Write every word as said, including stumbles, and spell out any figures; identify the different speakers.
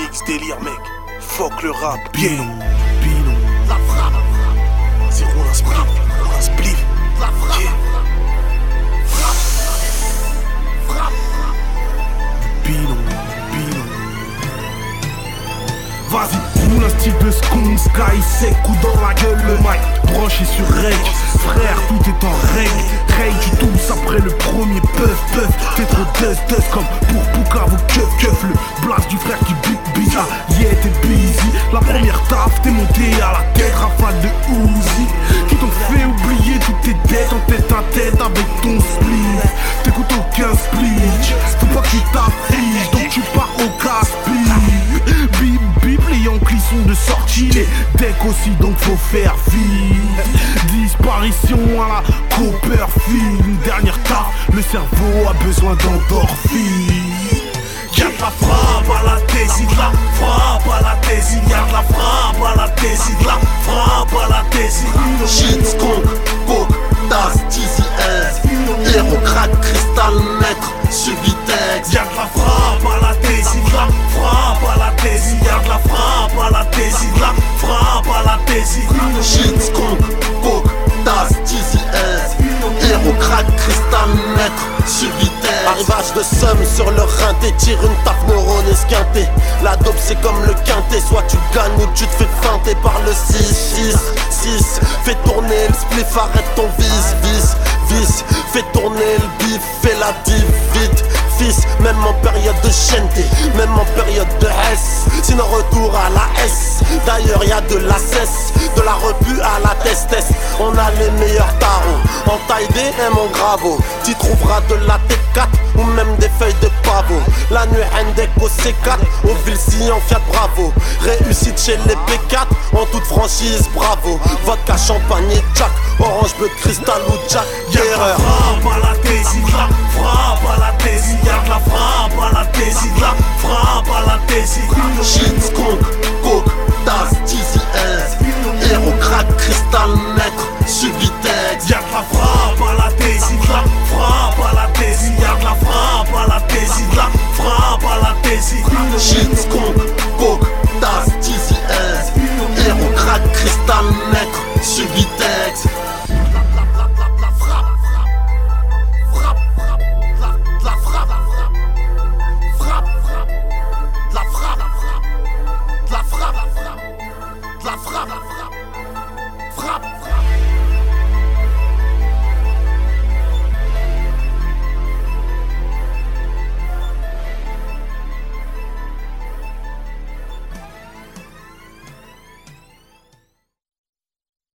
Speaker 1: ce délire mec. Fuck le rap,
Speaker 2: Bilon, bilon.
Speaker 1: la frappe. C'est roule un spliff, roule un spliff. La frappe, yeah. Frappe, frappe,
Speaker 2: Bilon, bilon. Vas-y, roule un style de skunk, sky sec, coup dans la gueule, le mic branché sur reg. Frère, tout est en règle. Reg, tu tombes après le premier puff, puff. T'es trop dust, dust comme pour Poucave ou keuf, keuf. Le blast du frère qui bip, bizarre. Yeah, t'es busy. La première taf, t'es monté à la tête, rafale de Uzi. Qui t'ont fait oublier toutes tes dettes en tête à tête avec ton split. T'écoutes aucun split. Faut pas que tu t'affiches, donc tu pars au casse-pipe. Bip, bip, les Yankees sont de sortie. Les decks aussi, donc faut faire vite. Disparition à la Copperfield. Une dernière taf, le cerveau a besoin d'endorphine.
Speaker 1: Y'a de la frappe à la Daisy, de la frappe à la Daisy, y'a de la frappe à la Daisy, de la frappe à la Daisy.
Speaker 3: Shit, skunk, coke, tas, Dizzy S, héros, crack, cristal, maître, subitex.
Speaker 1: Y'a de la frappe à la Daisy, de la frappe à la Daisy, y'a de la frappe à la Daisy, de la frappe à la Daisy.
Speaker 3: Shit, skunk, coke, tas, Dizzy S, héros, crack, cristal, maître, subitex. Arrivage de somme sur le rein, t'étires une taf neurone esquintée. La dope c'est comme le quintet, soit tu gagnes ou tu te fais feinter par le six six six. Fais tourner le spliff, arrête ton vice, vice, vice. Fais tourner le bif, fais la div vite. Fils, même en période de chienneté, même en période de S. Sinon retour à la S. D'ailleurs y'a de la cesse, de la repu à la testesse. On a les meilleurs tarots, en taille D et mon gravo. T'y trouveras de la T quatre ou même des feuilles de pavot. La nuit Hendek au C quatre, au Vilsi en Fiat Bravo. Réussite chez les P quatre, en toute franchise bravo. Vodka, champagne et Jack, orange, bleu, cristal ou Jack.
Speaker 1: Y'a de la frappe à la Daisy, de la frappe à la Daisy, y'a de la frappe à la Daisy, de la frappe à la Daisy.